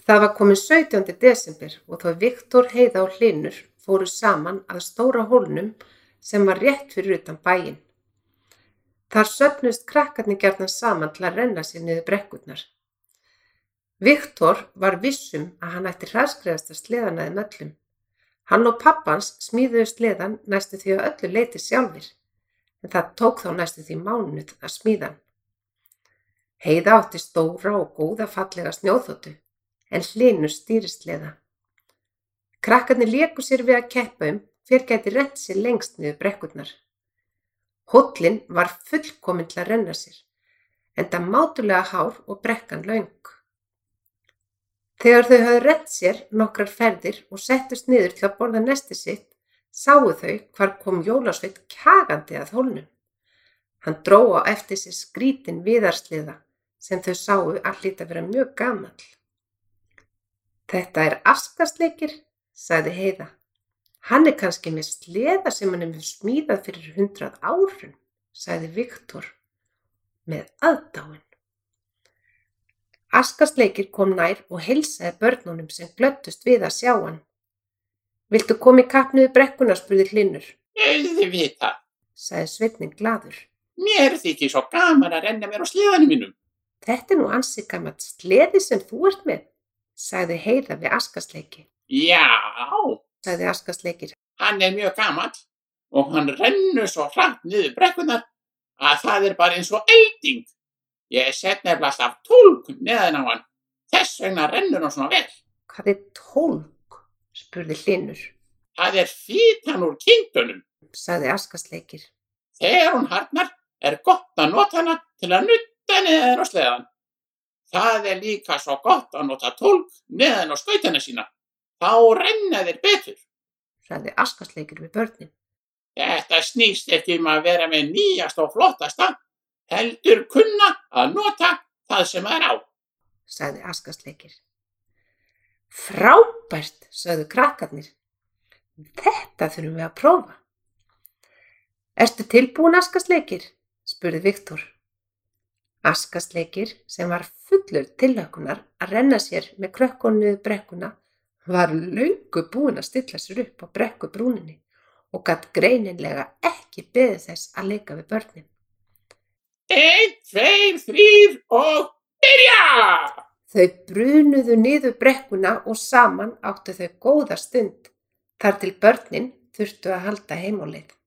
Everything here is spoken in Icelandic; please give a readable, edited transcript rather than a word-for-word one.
Það var kominn 17. desember og þau Viktor, Heiða og Hlynur fóru saman að Stóra hólnum sem var rétt fyrir utan bæinn. Þar söfnuðust krakkarnir gjarnan saman til að renna sér niður brekkurnar. Viktor var viss að hann ætti hraðskreiðasta sleðan af þeim öllum. Hann og pabbi hans smíðuðu sleðan næstum því að öllu leyti sjálfir, en það tók þá næstum því mánuð að smíða hann. Heiða átti stóra og góða fallega snjóþotu, en Hlynur stýrisleða. Krakkarnir léku sér við að keppa hver gæti rennt sér lengst niður brekkurnar. Hóllinn var fullkominn til að renna sér, enda mátulega hár og brekkan löng. Þegar þau höfðu rennt sér nokkrar ferðir og settust niður til að borða nestið sitt, sáu þau hvar kom jólasveinn kjagandi að hólnum. Hann dró á eftir sér skrítinn viðarsliða sem þau sáu að hlýta að vera mjög gamall. Þetta er Askasleikir, sagði Heiða. Hann er kannski með sleða sem hann hefur smíðað fyrir 100 árum, sagði Viktor með aðdáun. Askasleikir kom nær og heilsaði börnunum sem glöddust við að sjá hann. Viltu koma í kapp niður brekkuna, spurði Hlynur. Auðvitað, sagði sveinninn glaður. mér þykir svo gaman að renna mér á sleðanum mínum. Þetta er nú ansi gamall sleði sem þú ert með, sagði Heiða við Askasleiki. Já, Sagði Askasleikir. hann er mjög gamall og hann rennur svo hratt niður brekkunar að það er bara eins og elding. Ég set nefnilega alltaf tólk neðan á hann, þess vegna rennur hann svona vel. Hvað er tólk? Spurði Hlynur. Það er fitan úr kindunum. Sagði Askasleikir. Þegar hún harðnar er gott að nota hana til að nutta neðan á sleðan. Það er líka svo gott að nota tólk neðan á skautana sína. Þá renna þeir betur. Sagði Askasleikir við börnin. Þetta snýst ekki að vera með nýjasta og flottasta, heldur kunna að nota það sem er á. Sagði Askasleikir. Frábært, sögðu krakkarnir. Þetta þurfum við að prófa. Ertu tilbúin, Askasleikir? Spurði Viktor. Askasleikir, sem var fullur tilhlökkunar að renna sér með krökkunum niður brekkuna, var löngu búinn að stilla sér upp á brekkubrúninni og gat greinilega ekki beðið þess að leika við börnin. 1, 2, 3 og byrja! Þau brunuðu niður brekkuna og saman áttu þau góða stund, þar til börnin þurftu að halda heim á leið.